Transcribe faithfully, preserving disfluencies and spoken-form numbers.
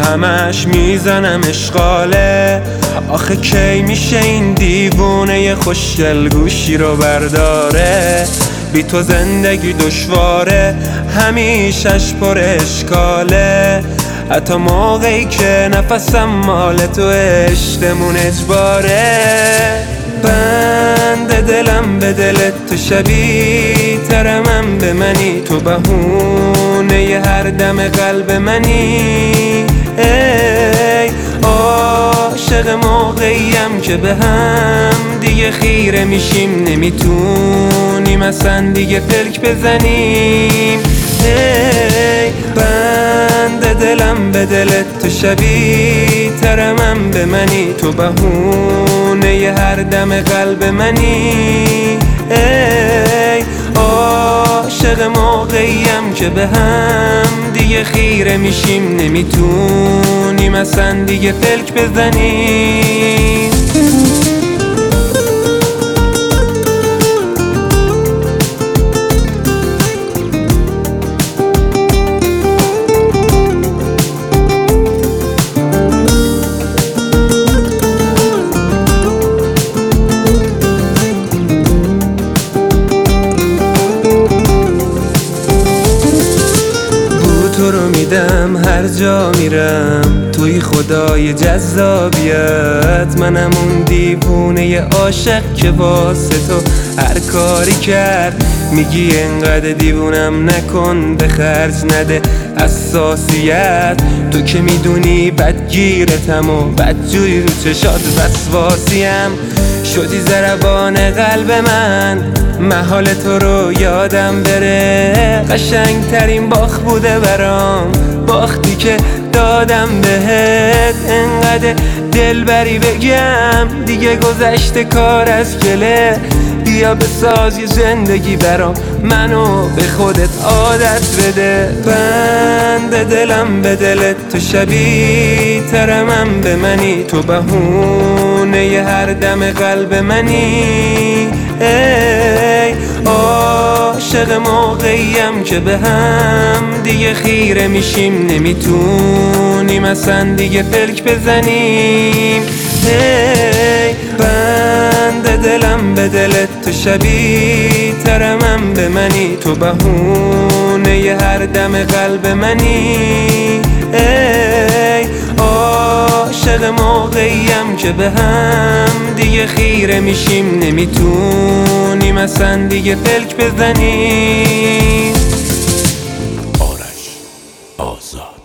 همش میزنم اشغاله. آخه کی میشه این دیوونه خوشگل گوشی رو برداره؟ بی تو زندگی دشواره، همیشش پر اشکاله. حتی موقعی که نفسم مال تو عشقمون اجباره. بند دلم به دلت تو شبیه تر من به منی، تو بهونه ی هر دم قلب منی. ای عاشق موقعیم که به هم دیگه خیره میشیم، نمیتونیم اصلا دیگه پلک بزنیم. ای بند دلم به دلت تو شبیه تر من به منی، تو بهونه ی هر دم قلب منی. ای عاشق موقعیم که به هم دیگه خیره میشیم، نمیتونیم اصلا دیگه پلک بزنیم. تو رو میدم هر جا میرم، توی خدای جذابیت. منم اون دیوونه ی عاشق که واسه تو هر کاری کرد. میگی انقدر دیوونم نکن، به خرج نده حساسیت. تو که میدونی بدگیرتم و بدجوری رو چشات وسواسیم. شدی ضربان قلب من، محال تو رو یادم بره. قشنگ ترین باخت بوده برام، باختی که دادم بهت. انقدر دلبری بگم دیگه گذشته کار از گله. بیا بساز یه زندگی برام، منو به خودت عادت بده. بند دلم به دلت تو شبیه تر من به منی، تو بهونه ی هر دم قلب منی. ای عاشق موقعیم که به هم دیگه خیره میشیم، نمیتونیم اصلا دیگه پلک بزنیم. ای بند دلم به دلت تو شبیه تر من به منی، تو بهونه ی هر دم قلب منی. ای عاشق موقعیم که به هم دیگه خیره میشیم، نمیتونیم اصلا دیگه پلک بزنیم. آرش آزاد.